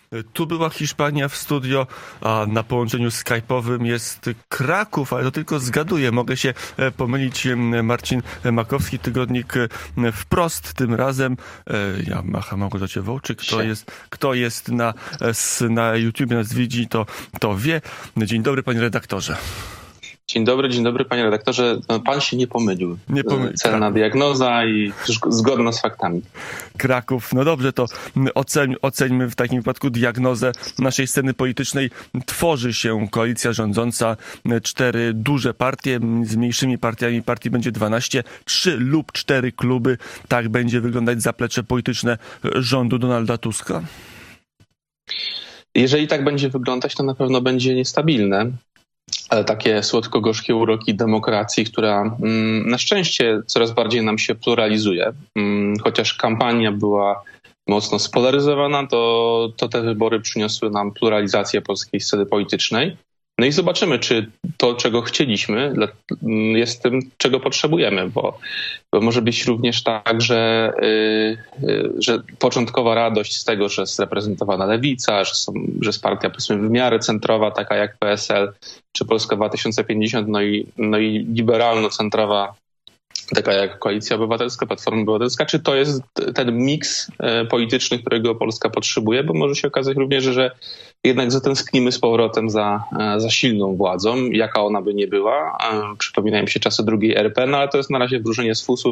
Tu była Hiszpania w studio, a na połączeniu skype'owym jest Kraków, ale to tylko zgaduję. Mogę się pomylić. Marcin Makowski, tygodnik Wprost tym razem. Ja macham Małgorzacie Wołczyk. Kto jest na YouTubie, nas widzi, to wie. Dzień dobry, panie redaktorze. Dzień dobry, panie redaktorze. No, pan się nie pomylił. Celna diagnoza i zgodna z faktami. Kraków. No dobrze, to oceńmy w takim wypadku diagnozę naszej sceny politycznej. Tworzy się koalicja rządząca, 4 duże partie, z mniejszymi partiami partii będzie 12, 3 lub 4 kluby. Tak będzie wyglądać zaplecze polityczne rządu Donalda Tuska? Jeżeli tak będzie wyglądać, to na pewno będzie niestabilne. Ale takie słodko-gorzkie uroki demokracji, która na szczęście coraz bardziej nam się pluralizuje. Chociaż kampania była mocno spolaryzowana, to te wybory przyniosły nam pluralizację polskiej sceny politycznej. No i zobaczymy, czy to, czego chcieliśmy, jest tym, czego potrzebujemy, bo może być również tak, że początkowa radość z tego, że jest reprezentowana lewica, że jest partia, powiedzmy, w miarę centrowa, taka jak PSL czy Polska 2050, no i liberalno-centrowa, taka jak Koalicja Obywatelska, Platforma Obywatelska, czy to jest ten miks polityczny, którego Polska potrzebuje, bo może się okazać również, że jednak zatęsknimy z powrotem za silną władzą, jaka ona by nie była. Przypominają się czasy drugiej RP, no ale to jest na razie wróżenie z fusów.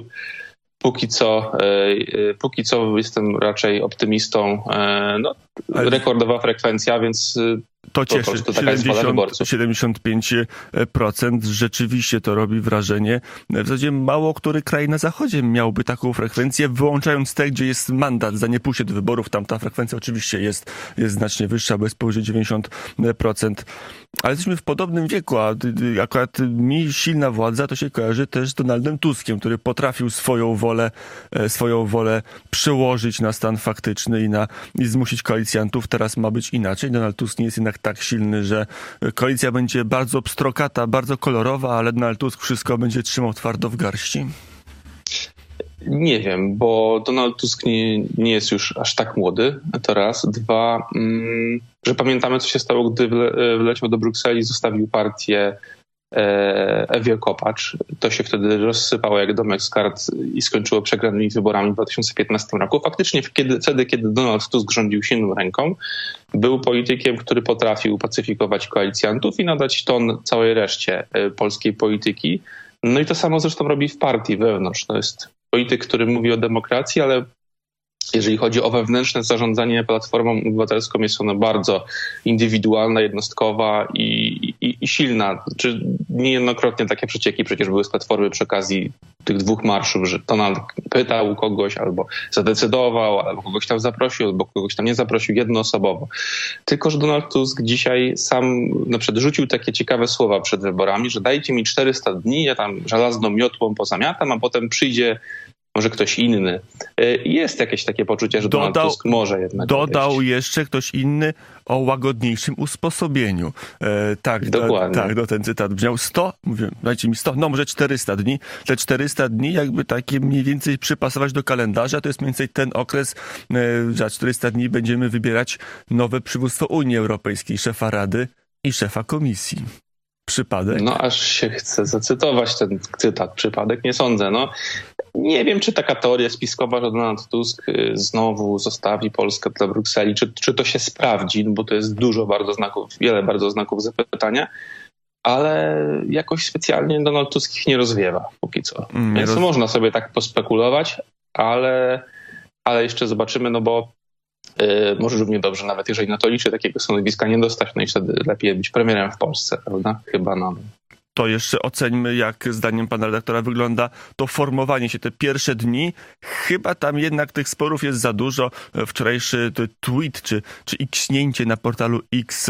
Póki co jestem raczej optymistą. No, rekordowa frekwencja, więc to cieszy. Po prostu taka jest wola wyborców. 75% rzeczywiście to robi wrażenie. W zasadzie mało który kraj na zachodzie miałby taką frekwencję, wyłączając te, gdzie jest mandat za niepuście do wyborów. Tam ta frekwencja oczywiście jest znacznie wyższa, bo jest powyżej 90%. Ale jesteśmy w podobnym wieku, a akurat mi silna władza to się kojarzy też z Donaldem Tuskiem, który potrafił swoją wolę przełożyć na stan faktyczny i zmusić koalicjantów. Teraz ma być inaczej. Donald Tusk nie jest jednak tak silny, że koalicja będzie bardzo pstrokata, bardzo kolorowa, ale Donald Tusk wszystko będzie trzymał twardo w garści. Nie wiem, bo Donald Tusk nie jest już aż tak młody, to raz. 2, że pamiętamy, co się stało, gdy wleciał do Brukseli, zostawił partię Ewie Kopacz. To się wtedy rozsypało jak domek z kart i skończyło przegranymi wyborami w 2015 roku. Faktycznie wtedy, kiedy Donald Tusk rządził silną ręką, był politykiem, który potrafił pacyfikować koalicjantów i nadać ton całej reszcie polskiej polityki. No i to samo zresztą robi w partii wewnątrz. To jest polityk, który mówi o demokracji, ale jeżeli chodzi o wewnętrzne zarządzanie Platformą Obywatelską, jest ona bardzo indywidualna, jednostkowa i silna. Niejednokrotnie takie przecieki przecież były z Platformy przy okazji tych 2 marszów, że Donald pytał kogoś albo zadecydował, albo kogoś tam zaprosił, albo kogoś tam nie zaprosił jednoosobowo. Tylko że Donald Tusk dzisiaj sam na przykład rzucił takie ciekawe słowa przed wyborami, że dajcie mi 400 dni, ja tam żelazną miotłą pozamiatam, a potem przyjdzie może ktoś inny. Jest jakieś takie poczucie, że Donald Tusk może jednak dodał jeszcze ktoś inny o łagodniejszym usposobieniu. Dokładnie. Ten cytat brzmiał 100, mówię, dajcie mi 100, no może 400 dni. Te 400 dni jakby takie mniej więcej przypasować do kalendarza, to jest mniej więcej ten okres, za 400 dni będziemy wybierać nowe przywództwo Unii Europejskiej, szefa Rady i szefa Komisji. Przypadek? No aż się chce zacytować ten cytat. Przypadek? Nie sądzę. No, nie wiem, czy taka teoria spiskowa, że Donald Tusk znowu zostawi Polskę dla Brukseli, czy to się sprawdzi, bo to jest wiele bardzo znaków zapytania, ale jakoś specjalnie Donald Tusk ich nie rozwiewa póki co. Więc można sobie tak pospekulować, ale jeszcze zobaczymy, no bo może równie dobrze, nawet jeżeli na to liczy, takiego stanowiska nie dostać, no i wtedy lepiej być premierem w Polsce, prawda? Chyba To jeszcze oceńmy, jak zdaniem pana redaktora wygląda to formowanie się, te pierwsze dni. Chyba tam jednak tych sporów jest za dużo. Wczorajszy tweet czy xnięcie na portalu X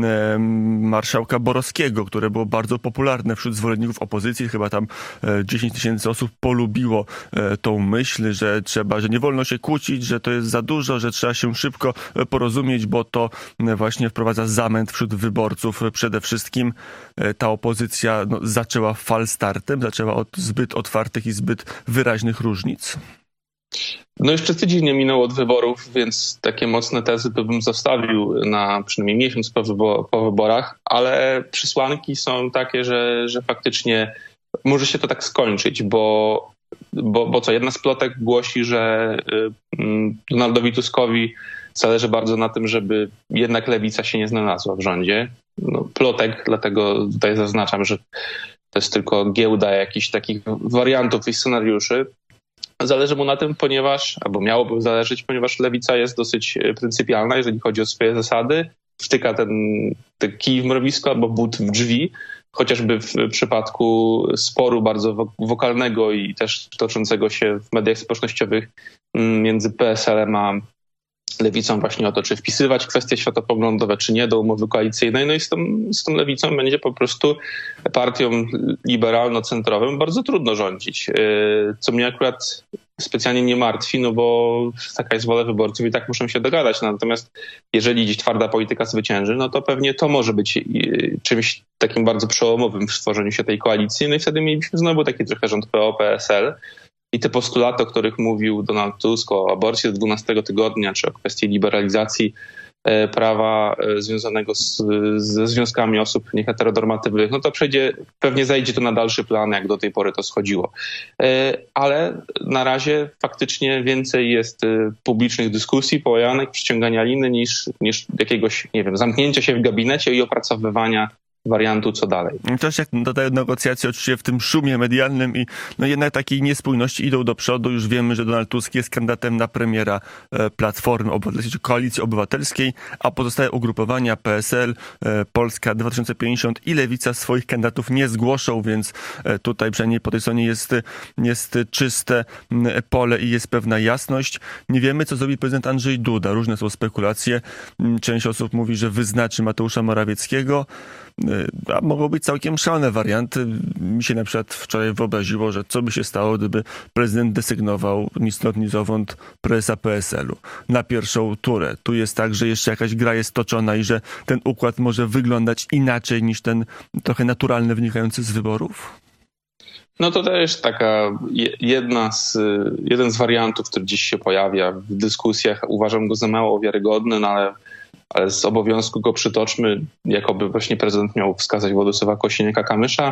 marszałka Borowskiego, które było bardzo popularne wśród zwolenników opozycji. Chyba tam 10 000 osób polubiło tą myśl, że nie wolno się kłócić, że to jest za dużo, że trzeba się szybko porozumieć, bo to właśnie wprowadza zamęt wśród wyborców. Przede wszystkim ta opozycja zaczęła falstartem, zaczęła od zbyt otwartych i zbyt wyraźnych różnic? No jeszcze tydzień nie minął od wyborów, więc takie mocne tezy to bym zostawił na przynajmniej miesiąc po wyborach, ale przesłanki są takie, że faktycznie może się to tak skończyć, bo co, jedna z plotek głosi, że Donaldowi Tuskowi zależy bardzo na tym, żeby jednak lewica się nie znalazła w rządzie. No, plotek, dlatego tutaj zaznaczam, że to jest tylko giełda jakichś takich wariantów i scenariuszy. Zależy mu na tym, albo miałoby zależeć, ponieważ lewica jest dosyć pryncypialna, jeżeli chodzi o swoje zasady. Wtyka ten kij w mrowisko albo but w drzwi, chociażby w przypadku sporu bardzo wokalnego i też toczącego się w mediach społecznościowych między PSL-em a lewicą właśnie o to, czy wpisywać kwestie światopoglądowe, czy nie do umowy koalicyjnej. No i z tą lewicą będzie po prostu partią liberalno-centrową bardzo trudno rządzić. Co mnie akurat specjalnie nie martwi, no bo taka jest wola wyborców i tak muszą się dogadać. Natomiast jeżeli gdzieś twarda polityka zwycięży, no to pewnie to może być czymś takim bardzo przełomowym w stworzeniu się tej koalicji. No i wtedy mielibyśmy znowu taki trochę rząd PO-PSL. I te postulaty, o których mówił Donald Tusk, o aborcji do 12 tygodnia, czy o kwestii liberalizacji prawa związanego ze związkami osób nieheteronormatywnych, no to pewnie zajdzie to na dalszy plan, jak do tej pory to schodziło. Ale na razie faktycznie więcej jest publicznych dyskusji, połajanek, przyciągania liny niż jakiegoś, nie wiem, zamknięcia się w gabinecie i opracowywania wariantu, co dalej. Też jak dodają negocjacje oczywiście w tym szumie medialnym i no jednak takiej niespójności idą do przodu. Już wiemy, że Donald Tusk jest kandydatem na premiera Platformy Obywatelskiej, czy Koalicji Obywatelskiej, a pozostałe ugrupowania PSL, Polska 2050 i Lewica swoich kandydatów nie zgłoszą, więc tutaj przynajmniej po tej stronie jest czyste pole i jest pewna jasność. Nie wiemy, co zrobi prezydent Andrzej Duda. Różne są spekulacje. Część osób mówi, że wyznaczy Mateusza Morawieckiego. A mogą być całkiem szalone warianty. Mi się na przykład wczoraj wyobraziło, że co by się stało, gdyby prezydent desygnował ni stąd, ni zowąd prezesa PSL-u na pierwszą turę. Tu jest tak, że jeszcze jakaś gra jest toczona i że ten układ może wyglądać inaczej niż ten trochę naturalny wynikający z wyborów? No to też taka jeden z wariantów, który dziś się pojawia w dyskusjach. Uważam go za mało wiarygodny, no ale z obowiązku go przytoczmy, jakoby właśnie prezydent miał wskazać Władysława Kosiniaka-Kamysza.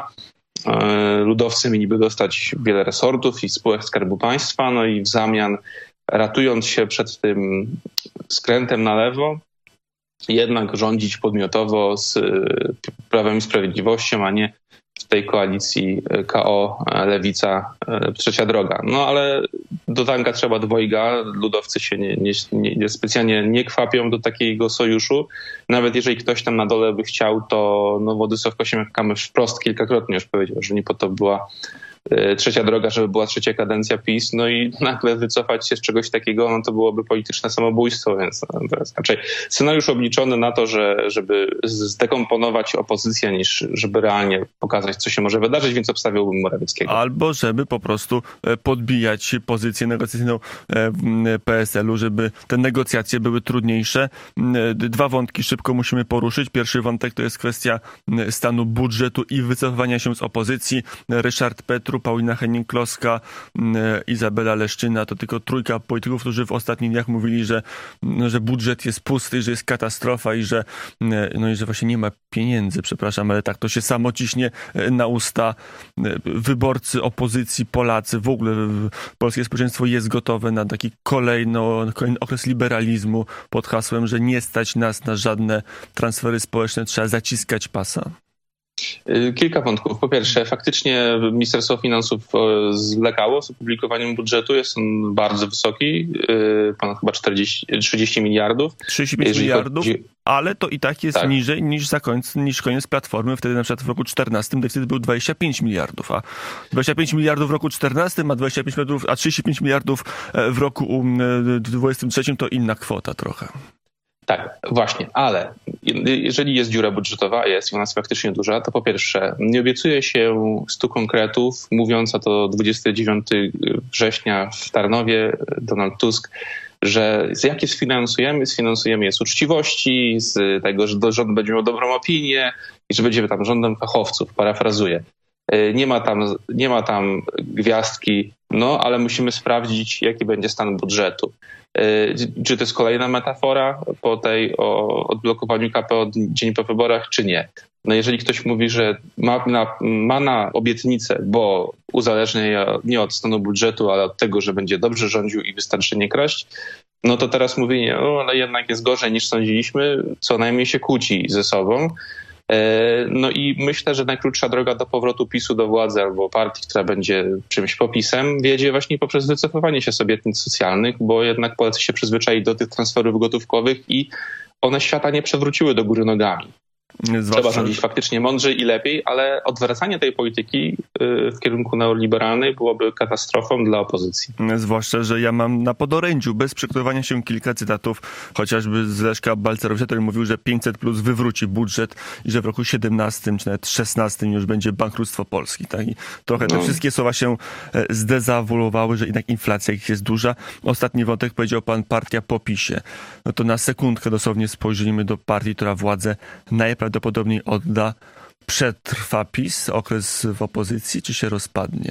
Ludowcy mieliby dostać wiele resortów i spółek Skarbu Państwa, no i w zamian, ratując się przed tym skrętem na lewo, jednak rządzić podmiotowo z Prawem i Sprawiedliwością, a nie w tej koalicji KO, Lewica, Trzecia Droga. No ale do tanka trzeba dwojga. Ludowcy się specjalnie nie kwapią do takiego sojuszu. Nawet jeżeli ktoś tam na dole by chciał, to no, Władysław Kosiniak-Kamysz wprost kilkakrotnie już powiedział, że nie po to była Trzecia Droga, żeby była trzecia kadencja PiS, no i nagle wycofać się z czegoś takiego, no to byłoby polityczne samobójstwo, więc to jest raczej scenariusz obliczony na to, żeby zdekomponować opozycję, niż żeby realnie pokazać, co się może wydarzyć, więc obstawiałbym Morawieckiego. Albo żeby po prostu podbijać pozycję negocjacyjną PSL-u, żeby te negocjacje były trudniejsze. Dwa wątki szybko musimy poruszyć. Pierwszy wątek to jest kwestia stanu budżetu i wycofywania się z opozycji. Ryszard Petru, Paulina Henning-Kloska, Izabela Leszczyna, to tylko trójka polityków, którzy w ostatnich dniach mówili, że budżet jest pusty, że jest katastrofa i że właśnie nie ma pieniędzy, przepraszam, ale tak to się samo ciśnie na usta. Wyborcy opozycji, Polacy, w ogóle polskie społeczeństwo jest gotowe na taki kolejny okres liberalizmu pod hasłem, że nie stać nas na żadne transfery społeczne, trzeba zaciskać pasa. Kilka wątków. Po pierwsze, faktycznie Ministerstwo Finansów zwlekało z opublikowaniem budżetu. Jest on bardzo wysoki, ponad chyba 30 miliardów. 35 miliardów, ale to i tak jest niżej niż koniec Platformy. Wtedy na przykład w roku 2014 deficyt był 25 miliardów, a 25 miliardów w roku 2014, a 35 miliardów w roku 2023 to inna kwota trochę. Tak, właśnie, ale jeżeli jest dziura budżetowa, a jest i ona jest faktycznie duża, to po pierwsze nie obiecuje się 100 konkretów, mówiąc, a to 29 września w Tarnowie Donald Tusk, że jak je sfinansujemy je z uczciwości, z tego, że rząd będzie miał dobrą opinię i że będziemy tam rządem fachowców, parafrazuję. Nie ma tam gwiazdki, no ale musimy sprawdzić, jaki będzie stan budżetu. Czy to jest kolejna metafora o odblokowaniu KPO dzień po wyborach, czy nie? No jeżeli ktoś mówi, że ma na obietnicę, bo uzależnia je nie od stanu budżetu, ale od tego, że będzie dobrze rządził i wystarczy nie kraść, no to teraz mówienie, ale jednak jest gorzej niż sądziliśmy, co najmniej się kłóci ze sobą. No i myślę, że najkrótsza droga do powrotu PiS-u do władzy albo partii, która będzie czymś popisem, wiedzie właśnie poprzez wycofywanie się z obietnic socjalnych, bo jednak Polacy się przyzwyczaili do tych transferów gotówkowych i one świata nie przewróciły do góry nogami. Trzeba rządzić faktycznie mądrzej i lepiej, ale odwracanie tej polityki w kierunku neoliberalnej byłoby katastrofą dla opozycji. Zwłaszcza, że ja mam na podorędziu, bez przekonywania się, kilka cytatów, chociażby z Leszka Balcerowicza, który mówił, że 500 plus wywróci budżet i że w roku 17 czy nawet 16 już będzie bankructwo Polski. Tak? I trochę te wszystkie słowa się zdezawuowały, że jednak inflacja ich jest duża. Ostatni wątek powiedział pan partia po PiS-ie. No to na sekundkę dosłownie spojrzyjmy do partii, która władzę najprawdopodobniej odda. Przetrwa PiS okres w opozycji, czy się rozpadnie?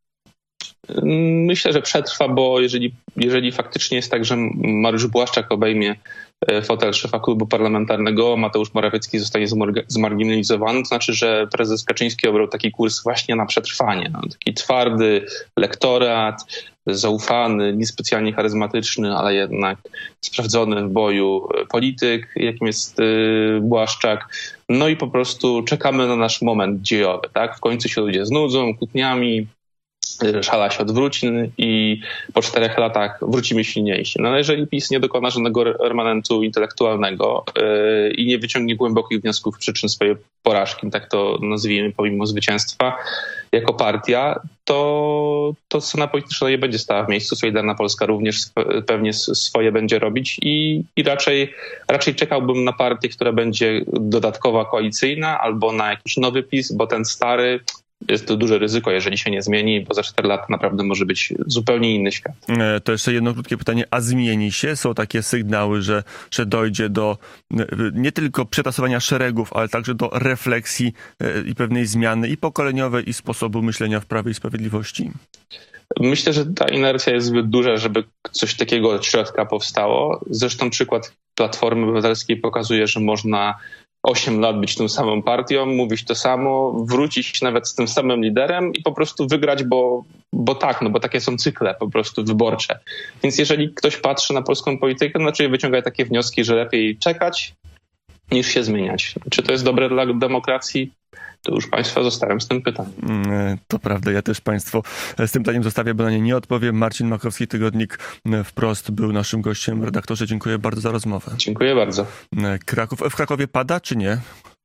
Myślę, że przetrwa, bo jeżeli faktycznie jest tak, że Mariusz Błaszczak obejmie fotel szefa klubu parlamentarnego, Mateusz Morawiecki zostanie zmarginalizowany, to znaczy, że prezes Kaczyński obrał taki kurs właśnie na przetrwanie. No, taki twardy lektorat, zaufany, niespecjalnie charyzmatyczny, ale jednak sprawdzony w boju polityk, jakim jest Błaszczak. No i po prostu czekamy na nasz moment dziejowy. Tak? W końcu się ludzie znudzą kłótniami, szala się odwróci i po 4 latach wrócimy silniejsi. No ale jeżeli PiS nie dokona żadnego remanentu intelektualnego i nie wyciągnie głębokich wniosków przyczyn swojej porażki, tak to nazwijmy, pomimo zwycięstwa, jako partia, to scena polityczna nie będzie stała w miejscu. Solidarna Polska również pewnie swoje będzie robić i raczej czekałbym na partię, która będzie dodatkowa koalicyjna albo na jakiś nowy PiS, bo ten stary jest to duże ryzyko, jeżeli się nie zmieni, bo za 4 lata naprawdę może być zupełnie inny świat. To jeszcze jedno krótkie pytanie. A zmieni się? Są takie sygnały, że dojdzie do nie tylko przetasowania szeregów, ale także do refleksji i pewnej zmiany i pokoleniowej, i sposobu myślenia w Prawie i Sprawiedliwości? Myślę, że ta inercja jest zbyt duża, żeby coś takiego od środka powstało. Zresztą przykład Platformy Obywatelskiej pokazuje, że można 8 lat być tą samą partią, mówić to samo, wrócić nawet z tym samym liderem i po prostu wygrać, bo takie są cykle po prostu wyborcze. Więc jeżeli ktoś patrzy na polską politykę, raczej wyciąga takie wnioski, że lepiej czekać niż się zmieniać. Czy to jest dobre dla demokracji? To już Państwa zostawiam z tym pytaniem. To prawda, ja też Państwo z tym pytaniem zostawię, bo na nie nie odpowiem. Marcin Makowski, Tygodnik Wprost, był naszym gościem. Redaktorze, dziękuję bardzo za rozmowę. Dziękuję bardzo. W Krakowie pada, czy nie?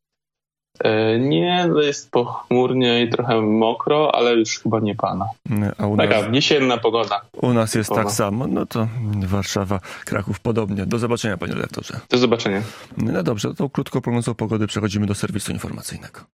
Nie, jest pochmurnie i trochę mokro, ale już chyba nie pada. Taka jesienna pogoda. U nas jest tak samo. No to Warszawa, Kraków podobnie. Do zobaczenia, panie redaktorze. Do zobaczenia. No dobrze, to krótko prognozą pogody przechodzimy do serwisu informacyjnego.